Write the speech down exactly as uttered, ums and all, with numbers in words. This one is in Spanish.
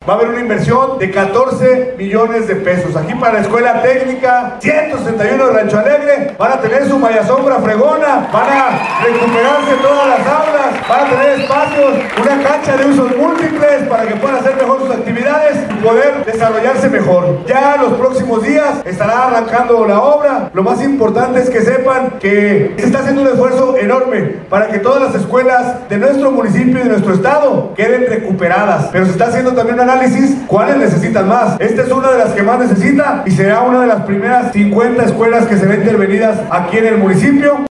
va a haber una inversión de catorce millones de pesos. Aquí para la escuela técnica ciento sesenta y uno de Rancho Alegre van a tener su malla sombra fregona, van a recuperarse todas las aulas, van a tener espacios, una cancha de usos múltiples para que puedan hacer mejor sus actividades y poder desarrollarse mejor. Ya los próximos días estará arrancando la obra. Lo más importante es que sepan que se está haciendo un esfuerzo enorme para que todas las escuelas de nuestro municipio y de nuestro estado queden recuperadas, pero se está haciendo también un análisis cuáles necesitan más. Esta es una de las que más necesita y será una de las primeras cincuenta escuelas que serán intervenidas aquí en el municipio.